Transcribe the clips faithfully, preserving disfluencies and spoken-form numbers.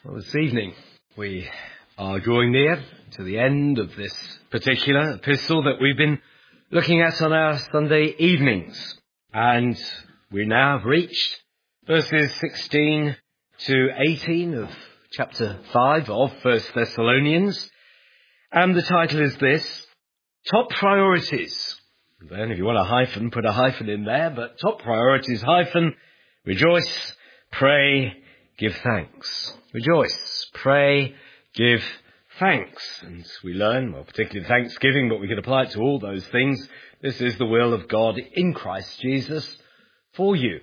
Well, this evening we are drawing near to the end of this particular epistle that we've been looking at on our Sunday evenings. And we now have reached verses sixteen to eighteen of chapter five of First Thessalonians. And the title is this, Top Priorities. And then if you want a hyphen, put a hyphen in there. But top priorities, hyphen, rejoice, pray, give thanks. Rejoice, pray, give thanks. And we learn, well, particularly thanksgiving, but we can apply it to all those things. This is the will of God in Christ Jesus for you.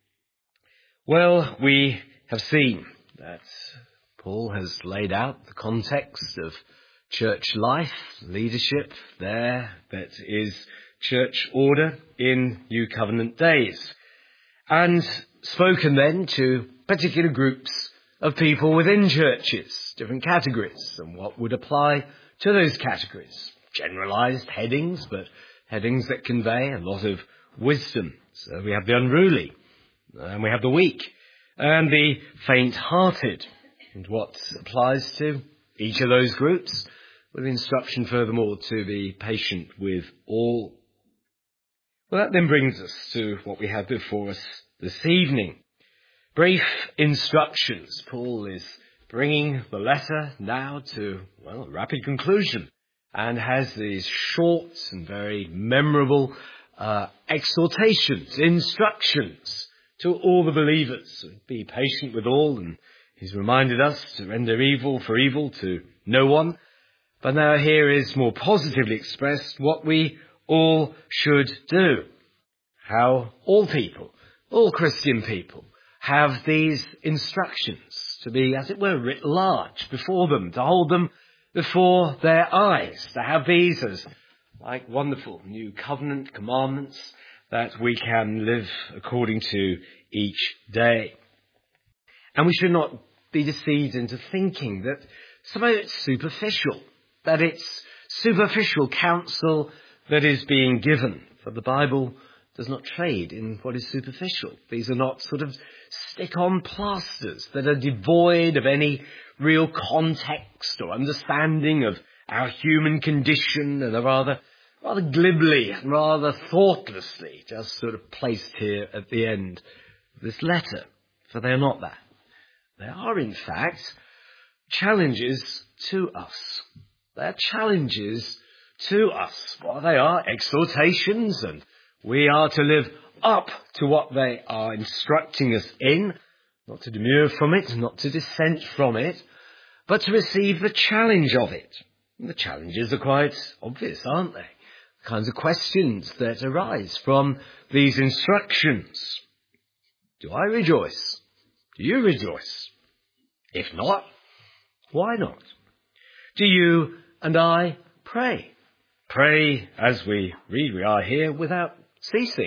Well, we have seen that Paul has laid out the context of church life, leadership there, that is church order in New Covenant days. And spoken then to particular groups of people within churches, different categories, and what would apply to those categories. Generalized headings, but headings that convey a lot of wisdom. So we have the unruly, and we have the weak, and the faint-hearted, and what applies to each of those groups, with instruction furthermore to be patient with all. Well, that then brings us to what we have before us this evening. Brief instructions. Paul is bringing the letter now to, well, a rapid conclusion and has these short and very memorable uh, exhortations, instructions to all the believers. Be patient with all, and he's reminded us to render evil for evil to no one. But now here is more positively expressed what we all should do. How all people, all Christian people, have these instructions to be, as it were, writ large before them, to hold them before their eyes, to have these as like wonderful new covenant commandments that we can live according to each day. And we should not be deceived into thinking that somehow it's superficial, that it's superficial counsel that is being given. For the Bible does not trade in what is superficial. These are not sort of stick-on plasters that are devoid of any real context or understanding of our human condition, and are rather, rather glibly and rather thoughtlessly just sort of placed here at the end of this letter. For they are not that. They are, in fact, challenges to us. They are challenges to us. Well, they are exhortations, and we are to live up to what they are instructing us in, not to demur from it, not to dissent from it, but to receive the challenge of it. And the challenges are quite obvious, aren't they? The kinds of questions that arise from these instructions. Do I rejoice? Do you rejoice? If not, why not? Do you and I pray? Pray, as we read, we are here without ceasing.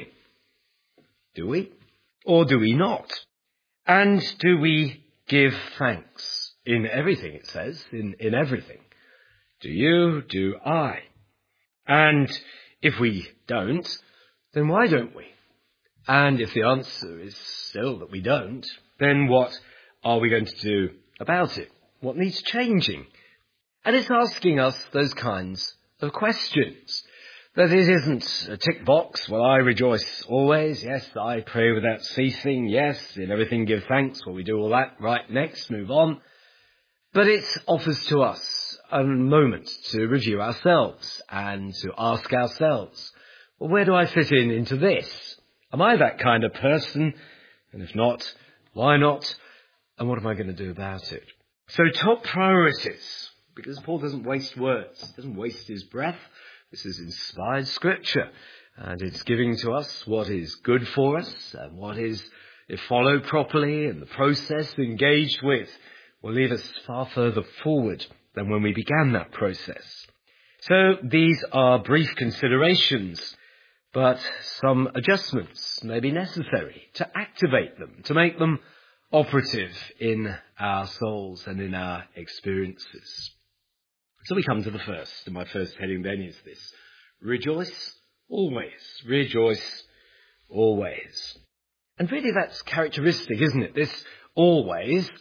Do we? Or do we not? And do we give thanks in everything, it says, in, in everything? Do you? Do I? And if we don't, then why don't we? And if the answer is still that we don't, then what are we going to do about it? What needs changing? And it's asking us those kinds of questions. That it isn't a tick box, well, I rejoice always, yes, I pray without ceasing, yes, in everything give thanks, well, we do all that, right, next, move on. But it offers to us a moment to review ourselves and to ask ourselves, well, where do I fit in into this? Am I that kind of person? And if not, why not? And what am I going to do about it? So top priorities, because Paul doesn't waste words, he doesn't waste his breath. This is inspired scripture, and it's giving to us what is good for us, and what is, if followed properly and the process engaged with, will lead us far further forward than when we began that process. So these are brief considerations, but some adjustments may be necessary to activate them, to make them operative in our souls and in our experiences. So we come to the first, and my first heading then is this. Rejoice always. Rejoice always. And really that's characteristic, isn't it? This always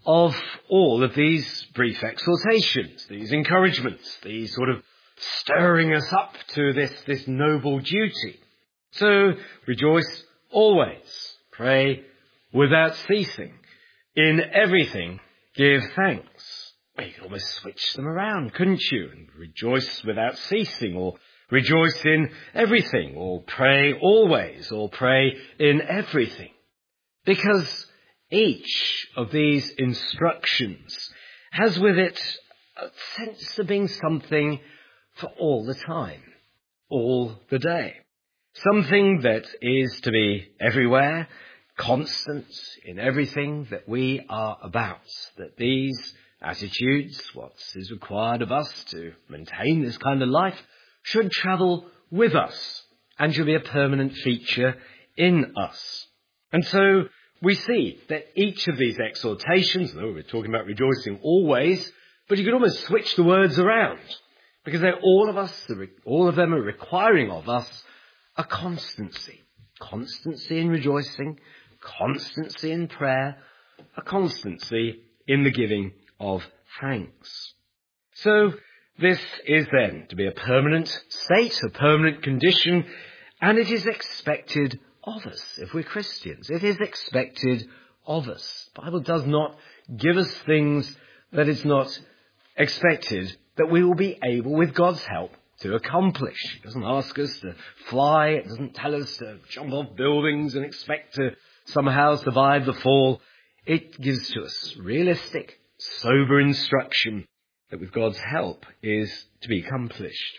of all of these brief exhortations, these encouragements, these sort of stirring us up to this, this noble duty. So rejoice always, pray without ceasing, in everything give thanks. Well, you could almost switch them around, couldn't you? And rejoice without ceasing, or rejoice in everything, or pray always, or pray in everything. Because each of these instructions has with it a sense of being something for all the time, all the day. Something that is to be everywhere, constant in everything that we are about. That these attitudes, what is required of us to maintain this kind of life, should travel with us and should be a permanent feature in us. And so we see that each of these exhortations, though we're talking about rejoicing always, but you could almost switch the words around, because they're all of us, all of them are requiring of us a constancy. Constancy in rejoicing, constancy in prayer, a constancy in the giving of thanks. So this is then to be a permanent state, a permanent condition, and it is expected of us if we're Christians. It is expected of us. The Bible does not give us things that it's not expected that we will be able, with God's help, to accomplish. It doesn't ask us to fly. It doesn't tell us to jump off buildings and expect to somehow survive the fall. It gives to us realistic, sober instruction that with God's help is to be accomplished.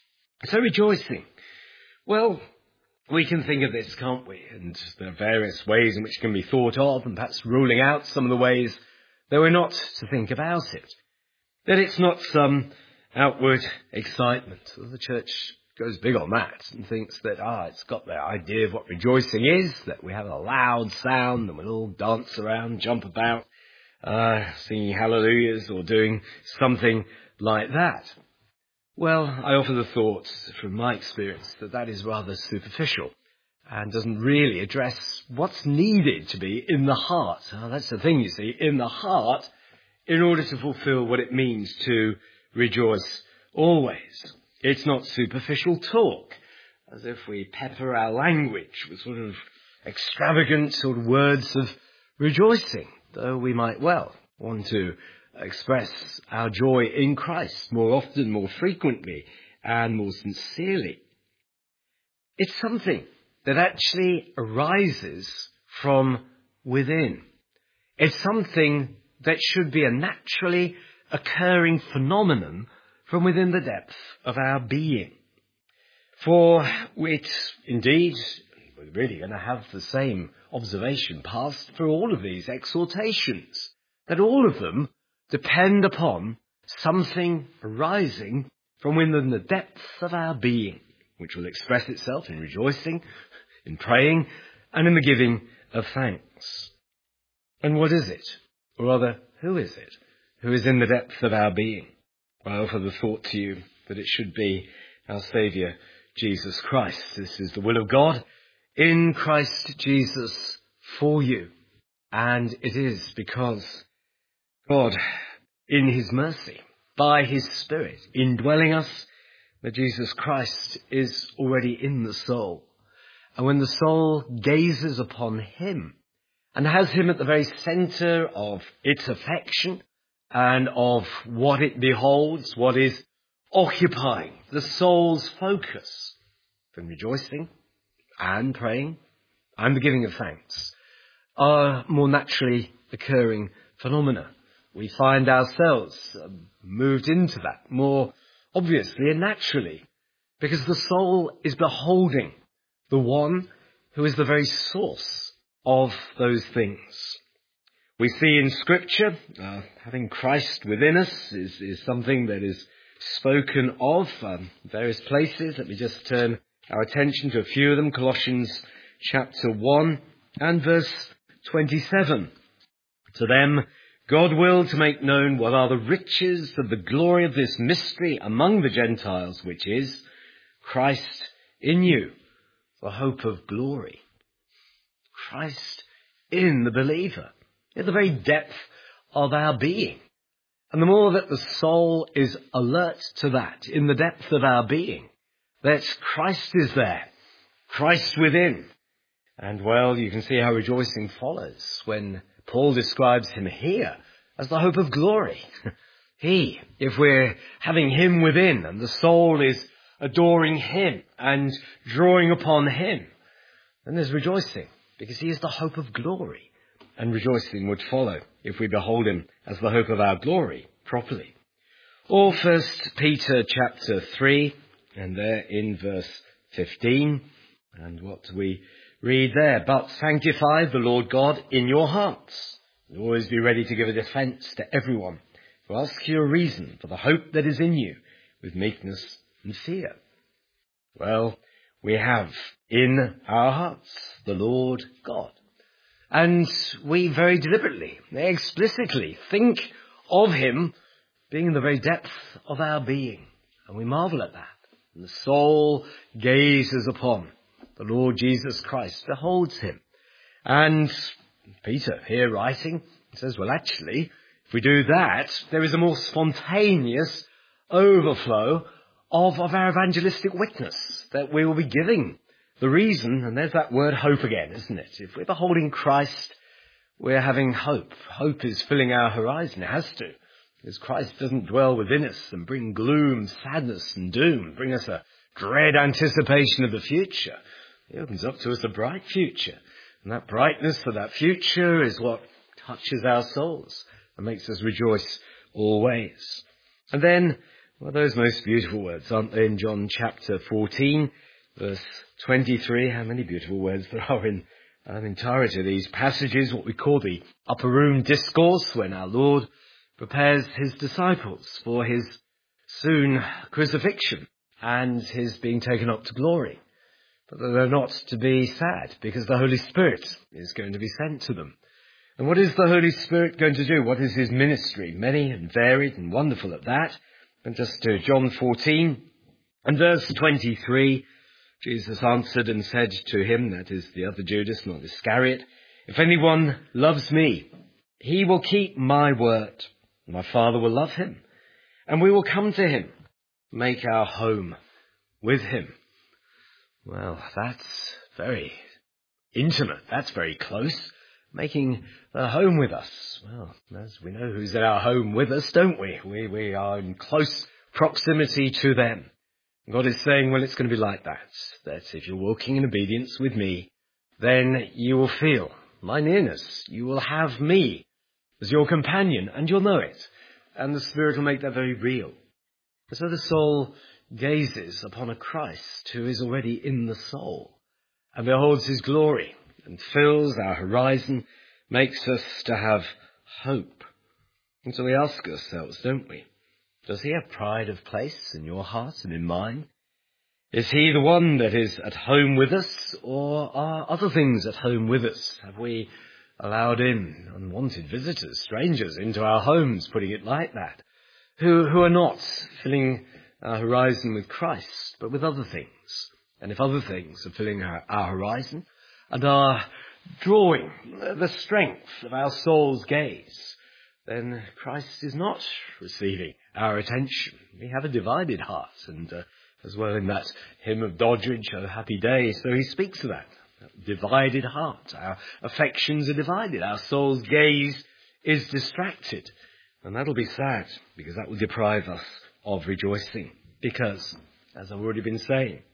So rejoicing. Well, we can think of this, can't we? And there are various ways in which it can be thought of, and perhaps ruling out some of the ways that we're not to think about it. That it's not some outward excitement. The church goes big on that and thinks that, ah, it's got the idea of what rejoicing is, that we have a loud sound and we'll all dance around, jump about, uh, singing hallelujahs or doing something like that. Well, I offer the thought, from my experience, that that is rather superficial and doesn't really address what's needed to be in the heart. Oh, that's the thing, you see, in the heart, in order to fulfill what it means to rejoice always. It's not superficial talk, as if we pepper our language with sort of extravagant sort of words of rejoicing, though we might well want to express our joy in Christ more often, more frequently, and more sincerely. It's something that actually arises from within. It's something that should be a naturally occurring phenomenon from within the depth of our being. For it, indeed, we're really going to have the same observation passed through all of these exhortations, that all of them depend upon something arising from within the depths of our being, which will express itself in rejoicing, in praying, and in the giving of thanks. And what is it? Or rather, who is it who is in the depth of our being? I offer the thought to you that it should be our Saviour, Jesus Christ. This is the will of God in Christ Jesus for you. And it is because God, in his mercy, by his Spirit, indwelling us, that Jesus Christ is already in the soul. And when the soul gazes upon him and has him at the very centre of its affection and of what it beholds, what is occupying the soul's focus, then rejoicing and praying and the giving of thanks are more naturally occurring phenomena. We find ourselves moved into that more obviously and naturally, because the soul is beholding the one who is the very source of those things. We see in Scripture, uh, having Christ within us is, is something that is spoken of um, various places. Let me just turn our attention to a few of them. Colossians chapter one and verse twenty-seven. To them God willed to make known what are the riches of the glory of this mystery among the Gentiles, which is Christ in you, the hope of glory. Christ in the believer, at the very depth of our being. And the more that the soul is alert to that, in the depth of our being, that Christ is there, Christ within. And well, you can see how rejoicing follows when Paul describes him here as the hope of glory. He, if we're having him within and the soul is adoring him and drawing upon him, then there's rejoicing because he is the hope of glory. And rejoicing would follow if we behold him as the hope of our glory properly. Or First Peter chapter three, and there in verse fifteen, and what do we read there? But sanctify the Lord God in your hearts, and always be ready to give a defence to everyone who asks you a reason for the hope that is in you with meekness and fear. Well, we have in our hearts the Lord God. And we very deliberately, explicitly think of him being in the very depth of our being. And we marvel at that. And the soul gazes upon the Lord Jesus Christ, beholds him. And Peter, here writing, says, well, actually, if we do that, there is a more spontaneous overflow of, of our evangelistic witness that we will be giving. The reason, and there's that word hope again, isn't it? If we're beholding Christ, we're having hope. Hope is filling our horizon. It has to. Because Christ doesn't dwell within us and bring gloom, sadness and doom, bring us a dread anticipation of the future. He opens up to us a bright future. And that brightness of that future is what touches our souls and makes us rejoice always. And then, well, those most beautiful words, aren't they, in John chapter fourteen? Verse twenty-three, how many beautiful words there are in the um, entirety of these passages, what we call the upper room discourse, when our Lord prepares his disciples for his soon crucifixion and his being taken up to glory. But they're not to be sad because the Holy Spirit is going to be sent to them. And what is the Holy Spirit going to do? What is his ministry? Many and varied and wonderful at that. And just to John fourteen and verse twenty-three, Jesus answered and said to him, that is the other Judas, not Iscariot, if anyone loves me, he will keep my word. My Father will love him, and we will come to him, make our home with him. Well, that's very intimate. That's very close. Making a home with us. Well, as we know who's at our home with us, don't we? We, we are in close proximity to them. God is saying, well, it's going to be like that, that if you're walking in obedience with me, then you will feel my nearness. You will have me as your companion, and you'll know it. And the Spirit will make that very real. And so the soul gazes upon a Christ who is already in the soul, and beholds his glory, and fills our horizon, makes us to have hope. And so we ask ourselves, don't we? Does he have pride of place in your heart and in mine? Is he the one that is at home with us, or are other things at home with us? Have we allowed in unwanted visitors, strangers, into our homes, putting it like that, who, who are not filling our horizon with Christ, but with other things? And if other things are filling our, our horizon and are drawing the strength of our soul's gaze, then Christ is not receiving our attention. We have a divided heart, and uh, as well in that hymn of Doddridge, O Happy Day, so he speaks of that. Divided heart. Our affections are divided. Our soul's gaze is distracted. And that'll be sad, because that will deprive us of rejoicing. Because, as I've already been saying,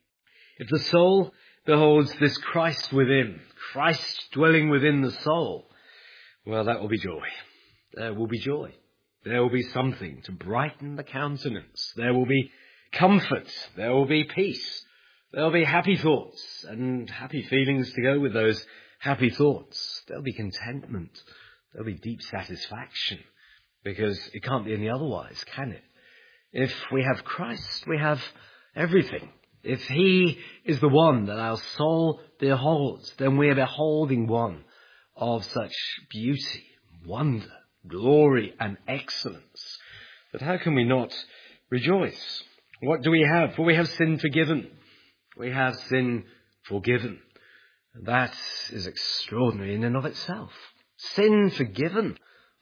if the soul beholds this Christ within, Christ dwelling within the soul, well, that will be joy. There will be joy. There will be something to brighten the countenance. There will be comfort. There will be peace. There will be happy thoughts and happy feelings to go with those happy thoughts. There will be contentment. There will be deep satisfaction, because it can't be any otherwise, can it? If we have Christ, we have everything. If he is the one that our soul beholds, then we are beholding one of such beauty, wonder, glory and excellence. But how can we not rejoice? What do we have? Well, we have sin forgiven. We have sin forgiven. That is extraordinary in and of itself. Sin forgiven.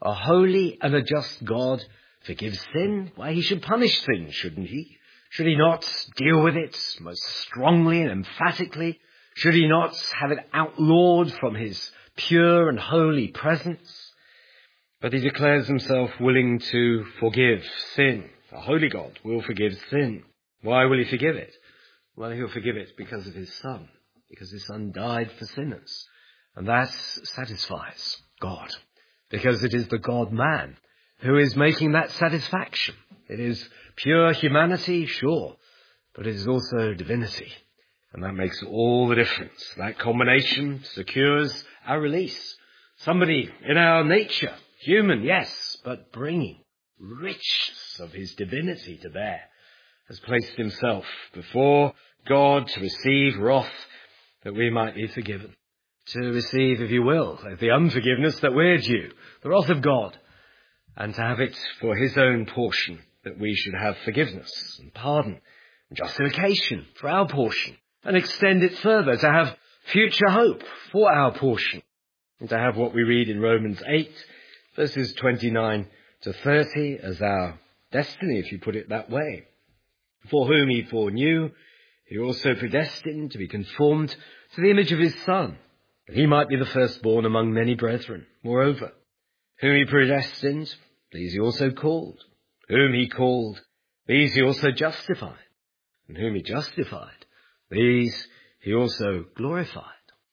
A holy and a just God forgives sin? Why, he should punish sin, shouldn't he? Should he not deal with it most strongly and emphatically? Should he not have it outlawed from his pure and holy presence? But he declares himself willing to forgive sin. A holy God will forgive sin. Why will he forgive it? Well, he'll forgive it because of his Son, because his Son died for sinners. And that satisfies God, because it is the God-man who is making that satisfaction. It is pure humanity, sure, but it is also divinity. And that makes all the difference. That combination secures our release. Somebody in our nature, human, yes, but bringing richness of his divinity to bear, has placed himself before God to receive wrath that we might be forgiven. To receive, if you will, the unforgiveness that we're due, the wrath of God, and to have it for his own portion, that we should have forgiveness and pardon and justification for our portion, and extend it further to have future hope for our portion, and to have what we read in Romans eight, verses twenty-nine to thirty as our destiny, if you put it that way. For whom he foreknew, he also predestined to be conformed to the image of his Son, that he might be the firstborn among many brethren. Moreover, whom he predestined, these he also called. Whom he called, these he also justified. And whom he justified, these he also glorified.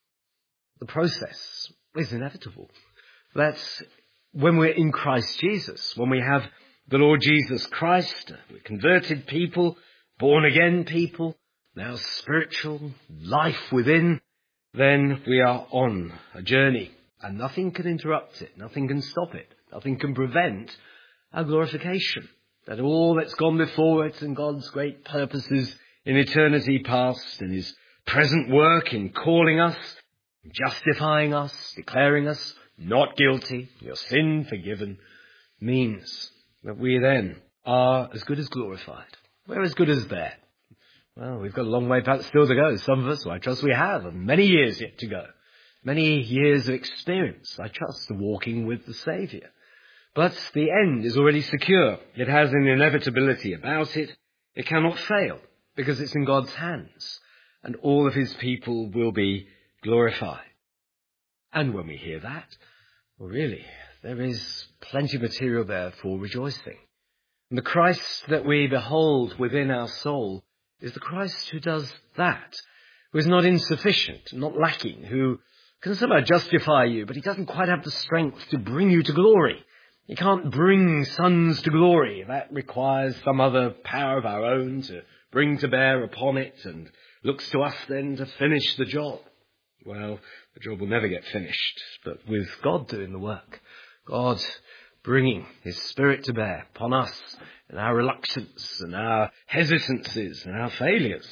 The process is inevitable. That's when we're in Christ Jesus, when we have the Lord Jesus Christ, we're converted people, born again people, now spiritual life within, then we are on a journey, and nothing can interrupt it, nothing can stop it, nothing can prevent our glorification. That all that's gone before it and God's great purposes in eternity past and his present work in calling us, justifying us, declaring us not guilty, your sin forgiven, means that we then are as good as glorified. We're as good as there. Well, we've got a long way back still to go. Some of us, well, I trust we have, and many years yet to go. Many years of experience, I trust, walking with the Saviour. But the end is already secure. It has an inevitability about it. It cannot fail, because it's in God's hands, and all of his people will be glorified. And when we hear that, well, really, there is plenty of material there for rejoicing. And the Christ that we behold within our soul is the Christ who does that, who is not insufficient, not lacking, who can somehow justify you, but he doesn't quite have the strength to bring you to glory. He can't bring sons to glory. That requires some other power of our own to bring to bear upon it, and looks to us then to finish the job. Well, the job will never get finished, but with God doing the work, God bringing his Spirit to bear upon us and our reluctance and our hesitancies and our failures,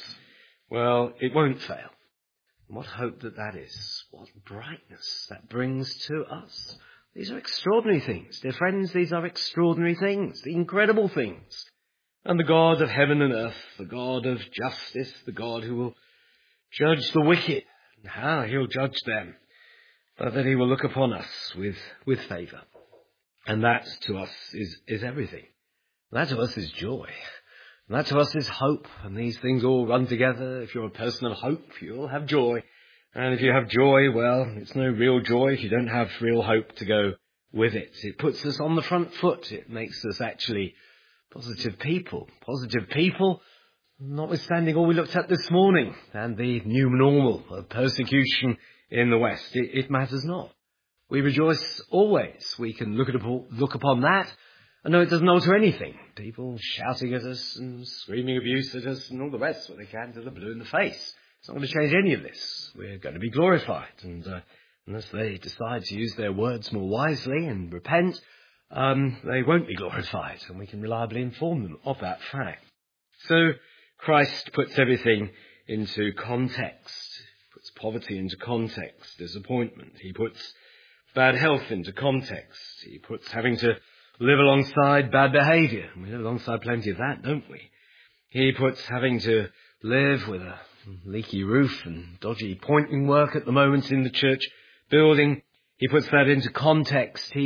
well, it won't fail. And what hope that that is. What brightness that brings to us. These are extraordinary things. Dear friends, these are extraordinary things, the incredible things. And the God of heaven and earth, the God of justice, the God who will judge the wicked, and how he'll judge them, but that he will look upon us with, with favour. And that to us is, is everything. That to us is joy. And that to us is hope. And these things all run together. If you're a person of hope, you'll have joy. And if you have joy, well, it's no real joy if you don't have real hope to go with it. It puts us on the front foot. It makes us actually positive people. Positive people, notwithstanding all we looked at this morning and the new normal of persecution in the West. It, it matters not. We rejoice always. We can look at look upon that and know it doesn't alter anything. People shouting at us and screaming abuse at us and all the rest, what they can to the blue in the face. It's not going to change any of this. We're going to be glorified. And uh, unless they decide to use their words more wisely and repent, um, they won't be glorified. And we can reliably inform them of that fact. So Christ puts everything into context. He puts poverty into context, disappointment. He puts bad health into context. He puts having to live alongside bad behaviour. We live alongside plenty of that, don't we? He puts having to live with a leaky roof and dodgy pointing work at the moment in the church building. He puts that into context. He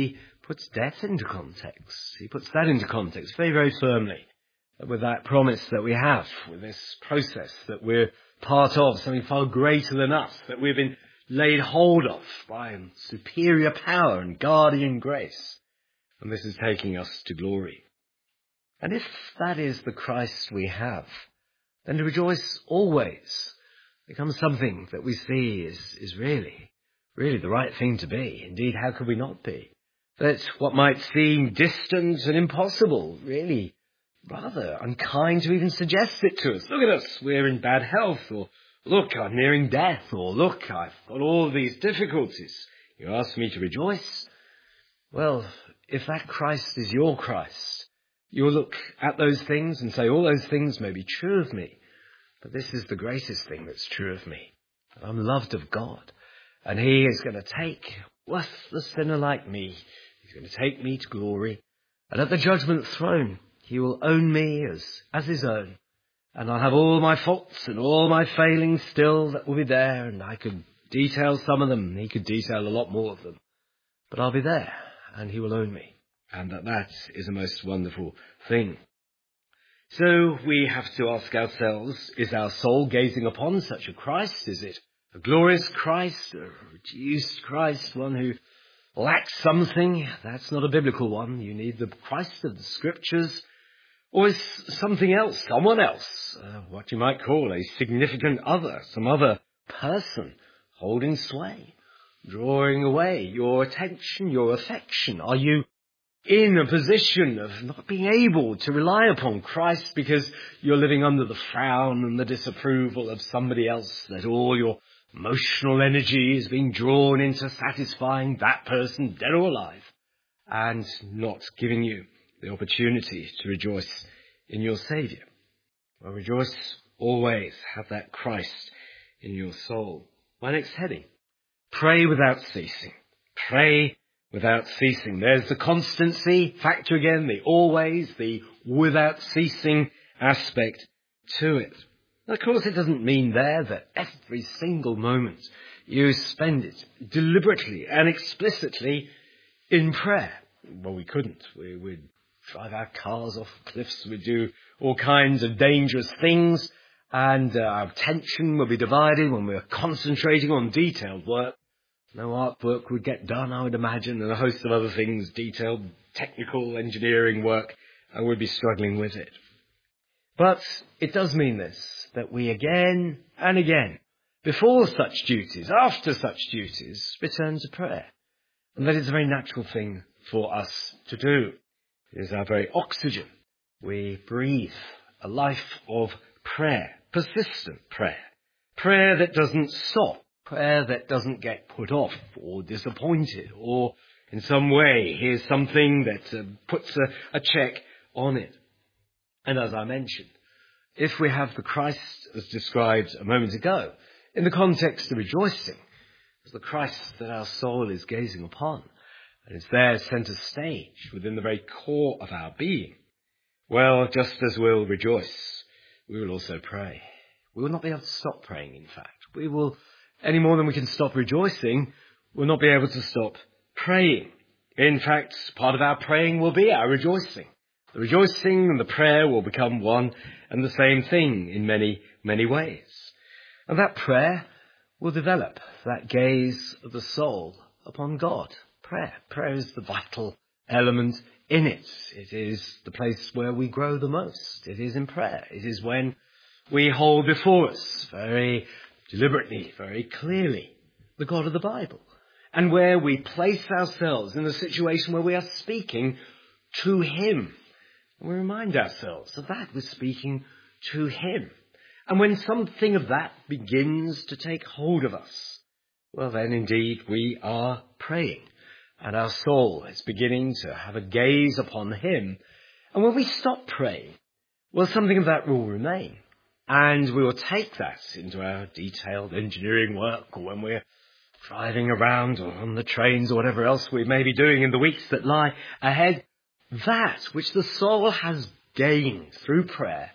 puts death into context. He puts that into context very, very firmly with that promise that we have, with this process that we're part of, something far greater than us, that we've been laid hold of by superior power and guardian grace. And this is taking us to glory. And if that is the Christ we have, then to rejoice always becomes something that we see is, is really, really the right thing to be. Indeed, how could we not be? That what might seem distant and impossible, really rather unkind to even suggest it to us. Look at us, we're in bad health, or look, I'm nearing death, or look, I've got all these difficulties. You ask me to rejoice? Well, if that Christ is your Christ, you'll look at those things and say, all those things may be true of me, but this is the greatest thing that's true of me. I'm loved of God, and he is going to take worthless sinner like me. He's going to take me to glory, and at the judgment throne, he will own me as, as his own. And I'll have all my faults and all my failings still that will be there. And I could detail some of them. He could detail a lot more of them. But I'll be there and he will own me. And that that is a most wonderful thing. So we have to ask ourselves, is our soul gazing upon such a Christ? Is it a glorious Christ, a reduced Christ, one who lacks something? That's not a biblical one. You need the Christ of the Scriptures. Or is something else, someone else, uh, what you might call a significant other, some other person holding sway, drawing away your attention, your affection? Are you in a position of not being able to rely upon Christ because you're living under the frown and the disapproval of somebody else, that all your emotional energy is being drawn into satisfying that person, dead or alive, and not giving you the opportunity to rejoice in your Saviour? Well, rejoice always. Have that Christ in your soul. My next heading, pray without ceasing. Pray without ceasing. There's the constancy factor again, the always, the without ceasing aspect to it. Of course, it doesn't mean there that every single moment you spend it deliberately and explicitly in prayer. Well, we couldn't. We would drive our cars off cliffs. We'd do all kinds of dangerous things, and uh, our attention would be divided when we were concentrating on detailed work. No artwork would get done, I would imagine, and a host of other things, detailed technical engineering work, and we'd be struggling with it. But it does mean this, that we again and again, before such duties, after such duties, return to prayer. And that is a very natural thing for us to do. It is our very oxygen. We breathe a life of prayer, persistent prayer, prayer that doesn't stop, prayer that doesn't get put off or disappointed, or in some way here's something that uh, puts a, a check on it. And as I mentioned, if we have the Christ as described a moment ago, in the context of rejoicing, it's the Christ that our soul is gazing upon, and it's there centre stage within the very core of our being. Well, just as we'll rejoice, we will also pray. We will not be able to stop praying, in fact. We will, any more than we can stop rejoicing, we'll not be able to stop praying. In fact, part of our praying will be our rejoicing. The rejoicing and the prayer will become one and the same thing in many, many ways. And that prayer will develop that gaze of the soul upon God. Prayer. Prayer is the vital element in it. It is the place where we grow the most. It is in prayer. It is when we hold before us very deliberately, very clearly, the God of the Bible. And where we place ourselves in a situation where we are speaking to him. And we remind ourselves of that. We're speaking to him. And when something of that begins to take hold of us, well then indeed we are praying. And our soul is beginning to have a gaze upon him. And when we stop praying, well, something of that will remain. And we will take that into our detailed engineering work, or when we're driving around or on the trains or whatever else we may be doing in the weeks that lie ahead. That which the soul has gained through prayer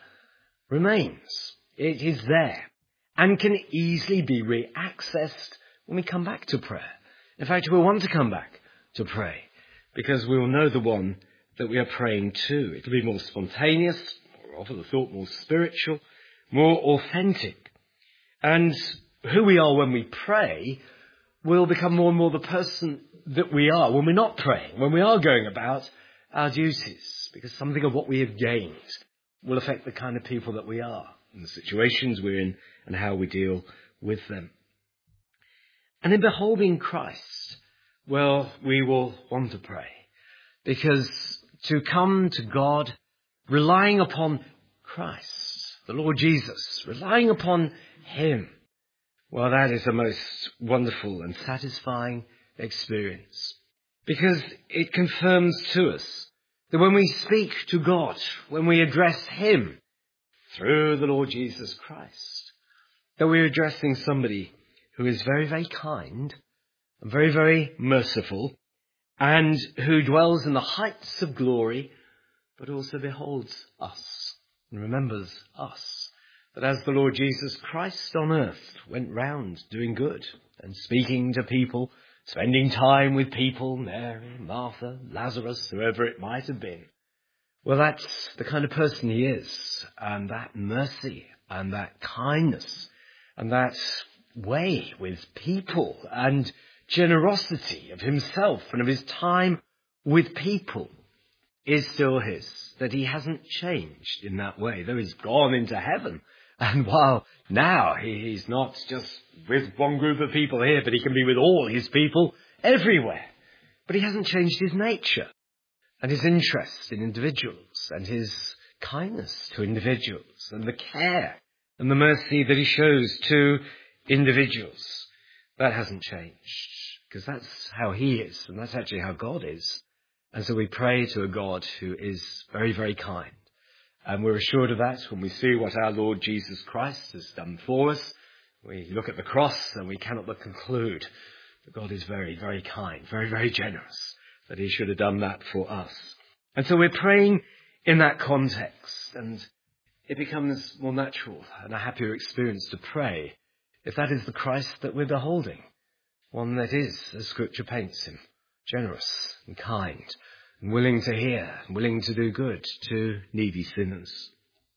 remains. It is there and can easily be re-accessed when we come back to prayer. In fact, we want to come back to pray because we will know the one that we are praying to. It'll be more spontaneous, more often the thought, more spiritual, more authentic. And who we are when we pray will become more and more the person that we are when we're not praying, when we are going about our duties, because something of what we have gained will affect the kind of people that we are and the situations we're in and how we deal with them. And in beholding Christ, well, we will want to pray, because to come to God relying upon Christ, the Lord Jesus, relying upon him, well, that is a most wonderful and satisfying experience, because it confirms to us that when we speak to God, when we address him through the Lord Jesus Christ, that we're addressing somebody who is very, very kind and very, very merciful, and who dwells in the heights of glory, but also beholds us and remembers us. That as the Lord Jesus Christ on earth went round doing good and speaking to people, spending time with people, Mary, Martha, Lazarus, whoever it might have been, well, that's the kind of person he is, and that mercy and that kindness and that way with people and generosity of himself and of his time with people is still his, that he hasn't changed in that way, though he's gone into heaven. And while now he's not just with one group of people here, but he can be with all his people everywhere. But he hasn't changed his nature and his interest in individuals and his kindness to individuals and the care and the mercy that he shows to individuals. That hasn't changed, because that's how he is, and that's actually how God is. And so we pray to a God who is very, very kind. And we're assured of that when we see what our Lord Jesus Christ has done for us. We look at the cross and we cannot but conclude that God is very, very kind, very, very generous, that he should have done that for us. And so we're praying in that context, and it becomes more natural and a happier experience to pray if that is the Christ that we're beholding, one that is, as Scripture paints him, generous and kind, and willing to hear, and willing to do good to needy sinners.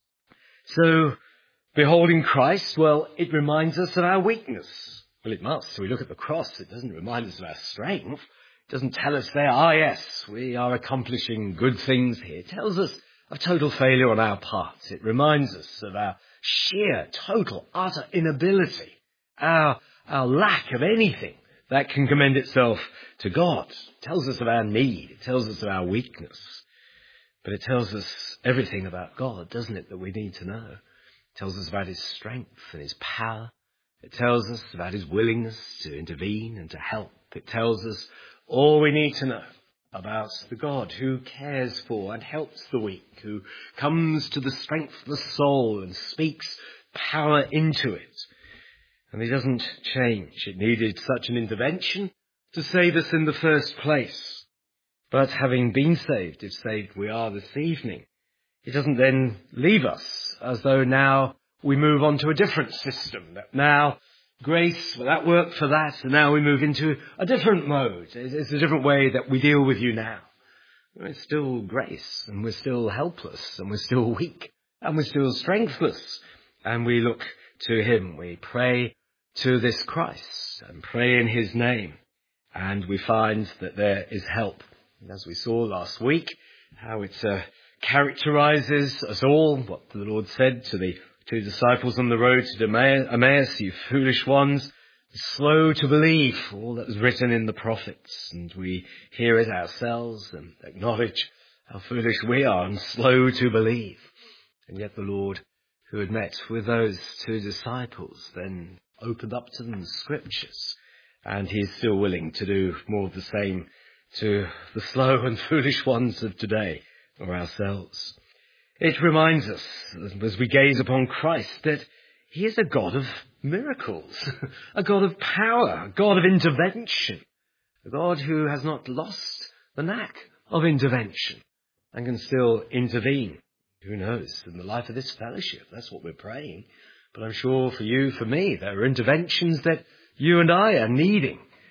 So, beholding Christ, well, it reminds us of our weakness. Well, it must. We look at the cross, it doesn't remind us of our strength. It doesn't tell us there, ah yes, we are accomplishing good things here. It tells us of total failure on our part. It reminds us of our sheer, total, utter inability, our, our lack of anything that can commend itself to God. It tells us of our need. It tells us of our weakness. But it tells us everything about God, doesn't it, that we need to know. It tells us about his strength and his power. It tells us about his willingness to intervene and to help. It tells us all we need to know about the God who cares for and helps the weak, who comes to the strength of the soul and speaks power into it. And he doesn't change. It needed such an intervention to save us in the first place. But having been saved, if saved we are this evening, it doesn't then leave us as though now we move on to a different system. That now grace, well, that worked for that, and now we move into a different mode. It's a different way that we deal with you now. It's still grace, and we're still helpless, and we're still weak, and we're still strengthless. And we look to him. We pray to this Christ and pray in his name. And we find that there is help. And as we saw last week, how it uh, characterizes us all, what the Lord said to the two disciples on the road to Emmaus, you foolish ones, slow to believe all that was written in the prophets. And we hear it ourselves and acknowledge how foolish we are and slow to believe. And yet the Lord, who had met with those two disciples, then opened up to them the scriptures, and he is still willing to do more of the same to the slow and foolish ones of today, or ourselves. It reminds us, as we gaze upon Christ, that he is a God of miracles, a God of power, a God of intervention, a God who has not lost the knack of intervention and can still intervene. Who knows, in the life of this fellowship, that's what we're praying. But I'm sure for you, for me, there are interventions that you and I are needing.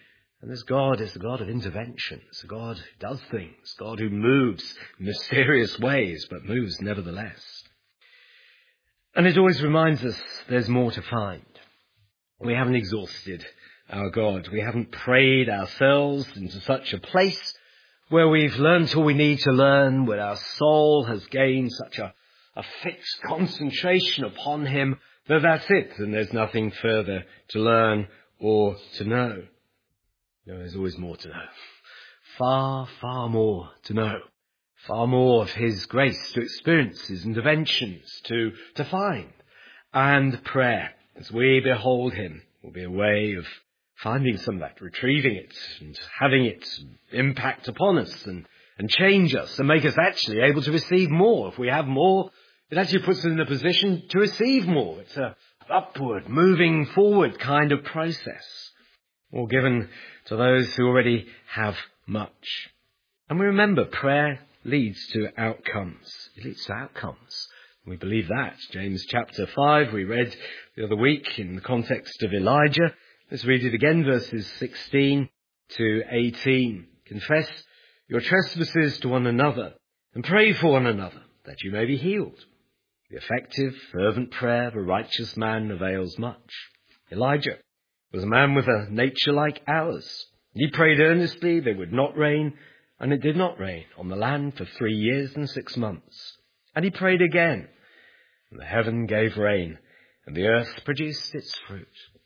And this God is a God of intervention. It's a God who does things, God who moves in mysterious ways, but moves nevertheless. And it always reminds us there's more to find. We haven't exhausted our God. We haven't prayed ourselves into such a place where we've learned all we need to learn, where our soul has gained such a, a fixed concentration upon him that that's it, and there's nothing further to learn or to know. No, there's always more to know. Far, far more to know. Far more of his grace to experience, his interventions to, to find. And prayer, as we behold him, will be a way of finding some of that, retrieving it and having it impact upon us and, and change us and make us actually able to receive more. If we have more, it actually puts us in a position to receive more. It's a upward, moving forward kind of process. Or given to those who already have much. And we remember prayer leads to outcomes. It leads to outcomes. We believe that. James chapter five, we read the other week in the context of Elijah. Let's read it again, verses sixteen to eighteen. Confess your trespasses to one another and pray for one another that you may be healed. The effective, fervent prayer of a righteous man avails much. Elijah was a man with a nature like ours. He prayed earnestly there would not rain, and it did not rain on the land for three years and six months. And he prayed again, and the heaven gave rain, and the earth produced its fruit.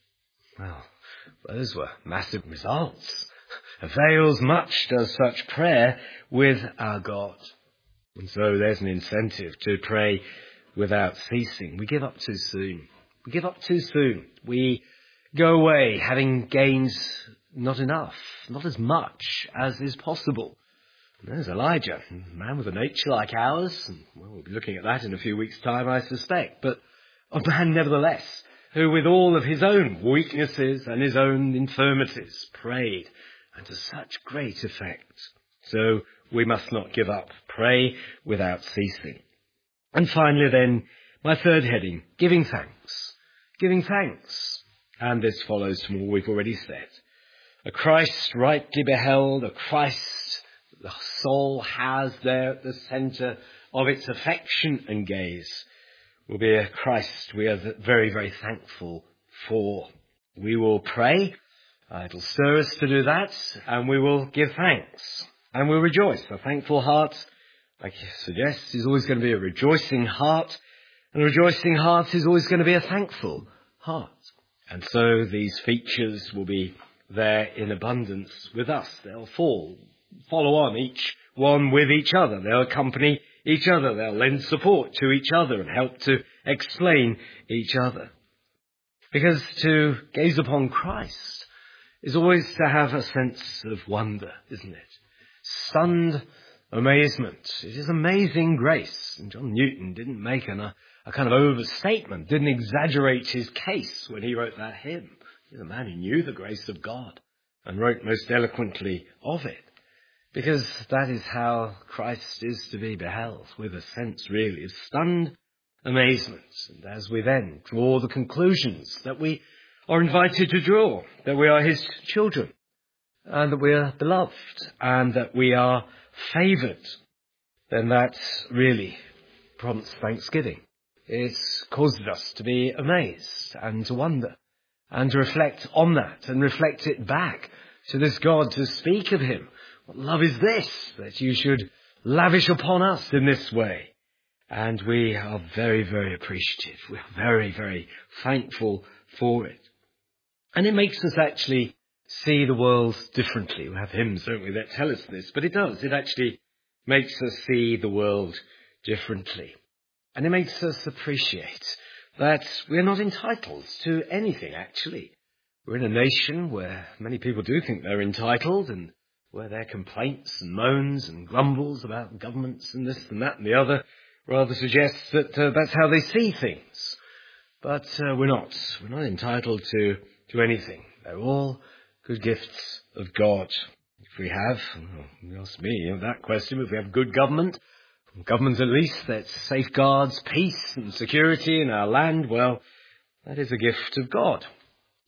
Well, those were massive results. Avails much does such prayer with our God. And so there's an incentive to pray without ceasing. We give up too soon. We give up too soon. We go away having gained not enough, not as much as is possible. And there's Elijah, a man with a nature like ours, and well, we'll be looking at that in a few weeks' time, I suspect, but a man nevertheless, who with all of his own weaknesses and his own infirmities prayed, and to such great effect. So we must not give up. Pray without ceasing. And finally then, my third heading, giving thanks. Giving thanks. And this follows from all we've already said. A Christ rightly beheld, a Christ the soul has there at the centre of its affection and gaze, will be a Christ we are very, very thankful for. We will pray. Uh, it'll stir us to do that, and we will give thanks. And we'll rejoice. A thankful heart, like you suggest, is always going to be a rejoicing heart, and a rejoicing heart is always going to be a thankful heart. And so these features will be there in abundance with us. They'll fall, follow on, each one with each other. They'll accompany each other. They'll lend support to each other and help to explain each other. Because to gaze upon Christ is always to have a sense of wonder, isn't it? Stunned amazement. It is amazing grace. And John Newton didn't make an, a, a kind of overstatement, didn't exaggerate his case when he wrote that hymn. He's a man who knew the grace of God and wrote most eloquently of it. Because that is how Christ is to be beheld, with a sense really of stunned amazement. And as we then draw the conclusions that we are invited to draw, that we are his children, and that we are beloved, and that we are favoured, then that really prompts thanksgiving. It causes us to be amazed and to wonder and to reflect on that and reflect it back to this God, to speak of him. What love is this, that you should lavish upon us in this way? And we are very, very appreciative. We're very, very thankful for it. And it makes us actually see the world differently. We have hymns, don't we, that tell us this, but it does. It actually makes us see the world differently. And it makes us appreciate that we're not entitled to anything, actually. We're in a nation where many people do think they're entitled, and where their complaints and moans and grumbles about governments and this and that and the other rather suggests that uh, that's how they see things. But uh, we're not. We're not entitled to, to anything. They're all good gifts of God. If we have, you ask me you know, that question, if we have good government, government at least that safeguards peace and security in our land, well, that is a gift of God.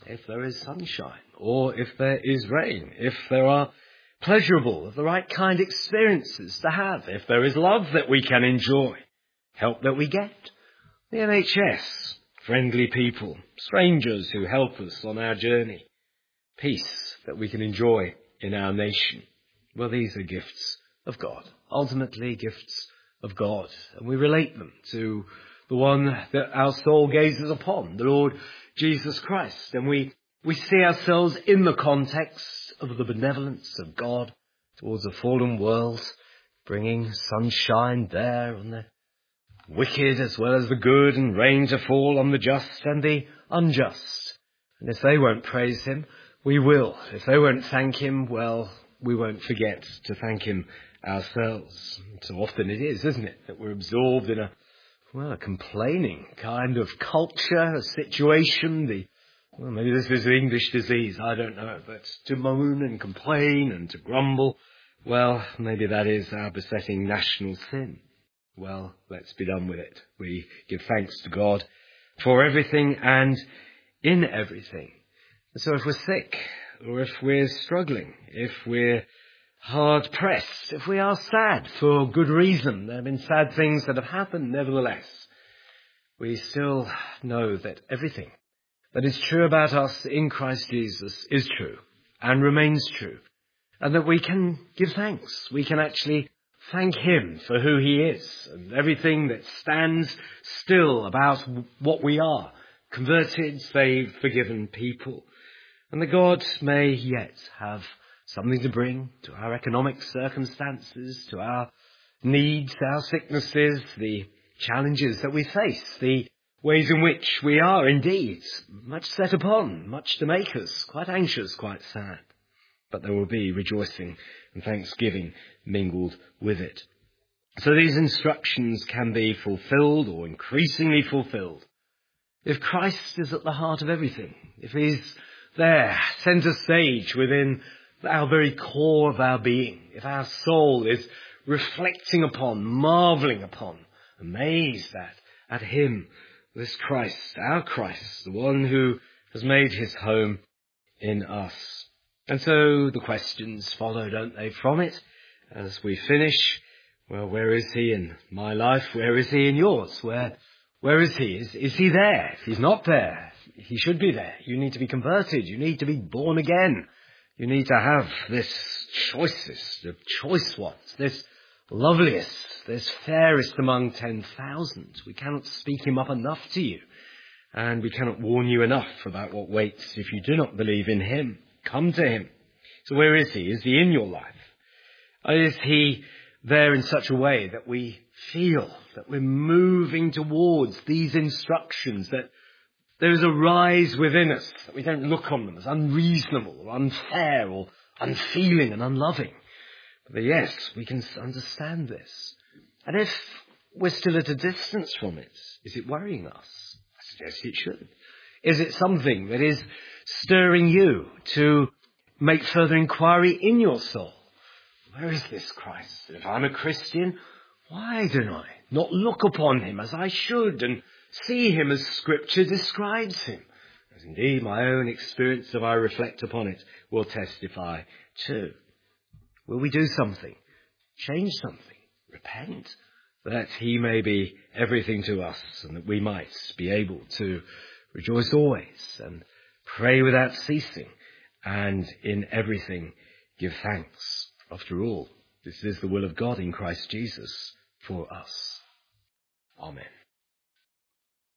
if there is sunshine, or if there is rain, if there are pleasurable, the right kind experiences to have, if there is love that we can enjoy, help that we get, the N H S, friendly people, strangers who help us on our journey, peace that we can enjoy in our nation. Well, these are gifts of God, ultimately gifts of God, and we relate them to the one that our soul gazes upon, the Lord Jesus Christ, and we, we see ourselves in the context of the benevolence of God towards a fallen world, bringing sunshine there on the wicked as well as the good, and rain to fall on the just and the unjust. And if they won't praise him, we will. If they won't thank him, well, we won't forget to thank him ourselves. So often it is, isn't it, that we're absorbed in a, well, a complaining kind of culture, a situation, the Well, maybe this is the English disease, I don't know, but to moan and complain and to grumble, well, maybe that is our besetting national sin. Well, let's be done with it. We give thanks to God for everything and in everything. And so if we're sick, or if we're struggling, if we're hard pressed, if we are sad for good reason, there have been sad things that have happened nevertheless, we still know that everything that is true about us in Christ Jesus is true and remains true, and that we can give thanks. We can actually thank him for who he is and everything that stands still about what we are, converted, saved, forgiven people, and that God may yet have something to bring to our economic circumstances, to our needs, our sicknesses, the challenges that we face, the ways in which we are indeed much set upon, much to make us quite anxious, quite sad. But there will be rejoicing and thanksgiving mingled with it. So these instructions can be fulfilled or increasingly fulfilled if Christ is at the heart of everything, if he's there, centre stage within our very core of our being, if our soul is reflecting upon, marvelling upon, amazed at, at him, this Christ, our Christ, the one who has made his home in us. And so the questions follow, don't they, from it as we finish. Well, where is he in my life? Where is he in yours? Where, where is he? Is, is he there? If he's not there, he should be there. You need to be converted. You need to be born again. You need to have this choicest of choice ones, this loveliest, this fairest among ten thousand. We cannot speak him up enough to you, and we cannot warn you enough about what waits if you do not believe in him. Come to him. So where is he? Is he in your life? Is he there in such a way that we feel that we're moving towards these instructions, that there is a rise within us, that we don't look on them as unreasonable or unfair or unfeeling and unloving? But yes, we can understand this. And if we're still at a distance from it, is it worrying us? I suggest it should. Is it something that is stirring you to make further inquiry in your soul? Where is this Christ? If I'm a Christian, why do I not look upon him as I should and see him as Scripture describes him? As indeed my own experience, if I reflect upon it, will testify too. Will we do something? Change something? Repent? That he may be everything to us, and that we might be able to rejoice always and pray without ceasing, and in everything give thanks. After all, this is the will of God in Christ Jesus for us. Amen.